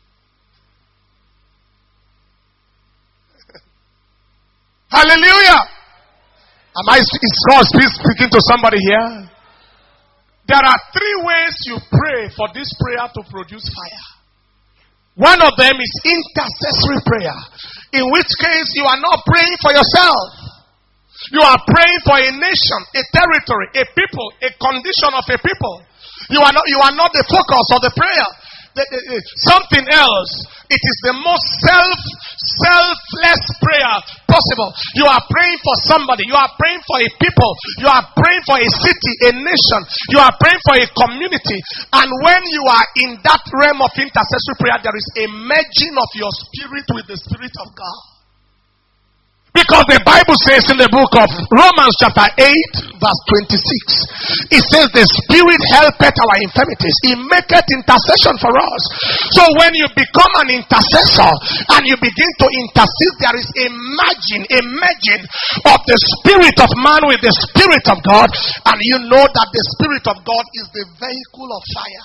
Hallelujah! Am I, is God speaking to somebody here? There are three ways you pray for this prayer to produce fire. One of them is intercessory prayer, in which case you are not praying for yourself. You are praying for a nation, a territory, a people, a condition of a people. You are not, you are not the focus of the prayer. The, the, the, something else. It is the most self, selfless prayer possible. You are praying for somebody. You are praying for a people. You are praying for a city, a nation. You are praying for a community. And when you are in that realm of intercessory prayer, there is a merging of your spirit with the Spirit of God. Because the Bible says in the book of Romans chapter eight verse twenty-six, it says the Spirit helpeth our infirmities. He maketh intercession for us. So when you become an intercessor and you begin to intercede, there is a merging, a merging of the spirit of man with the Spirit of God. And you know that the Spirit of God is the vehicle of fire.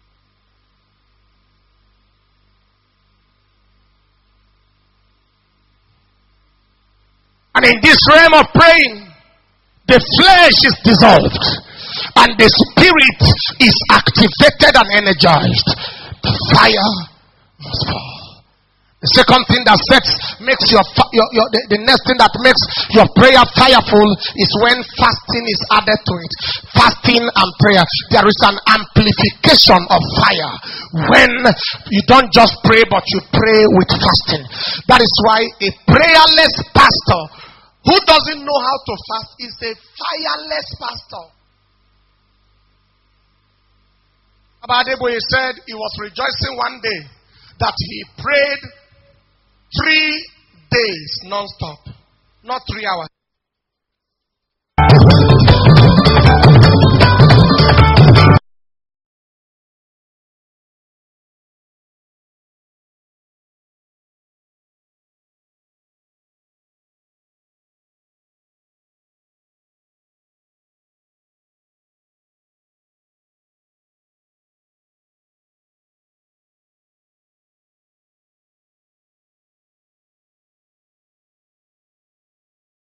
And in this realm of praying, the flesh is dissolved and the spirit is activated and energized. The fire must fall. The second thing that sets makes your, your, your the, the next thing that makes your prayer fireful is when fasting is added to it. Fasting and prayer, there is an amplification of fire when you don't just pray but you pray with fasting. That is why a prayerless pastor who doesn't know how to fast is a fireless pastor. Abadeboye said he was rejoicing one day that he prayed three days non-stop. Not three hours.